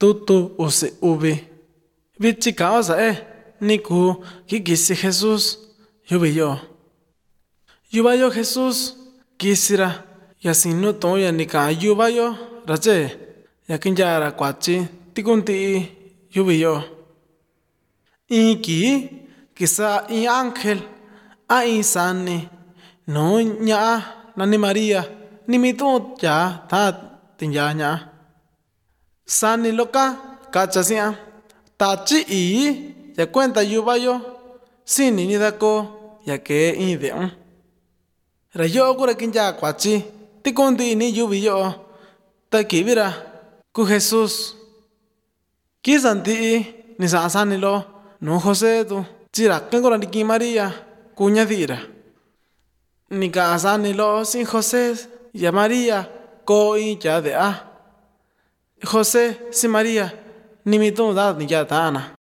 tutu use uvi. Vichi causa niku kikisi Jesús yubiyo. Yubayo Jesús kisira yasinu toya nika yubayo raje yakinyara kwachi tikunti yubiyo. Iki kisa ángel a sani no nya nani María nimitu ya ta tinyanya sani loka kachasia tachi ya cuenta yubayo sini nidako ya que ideon rayo kura kinya kwachi tikundi ni yubiyo takibira ku Jesús kisanti ni sasani lo no José tu chira kengora ni María kuña dira ni kasani lo sin José ya María ko ya de José si María ni mi tu da ni ya tana